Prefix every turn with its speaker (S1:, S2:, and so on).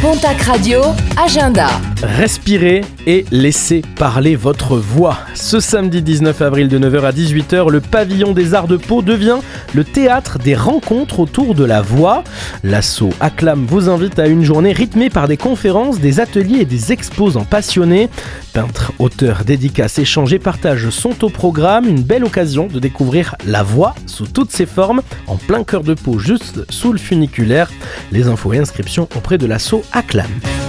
S1: Pontac Radio, agenda.
S2: Respirez et laissez parler votre voix. Ce samedi 19 avril de 9h à 18h, le pavillon des Arts de Pau devient le théâtre des rencontres autour de la voix. L'asso Acclam vous invite à une journée rythmée par des conférences, des ateliers et des exposants passionnés. Peintres, auteurs, dédicaces, échanges et partages sont au programme. Une belle occasion de découvrir la voix sous toutes ses formes, en plein cœur de Pau, juste sous le funiculaire. Les infos et inscriptions auprès de l'asso Acclam.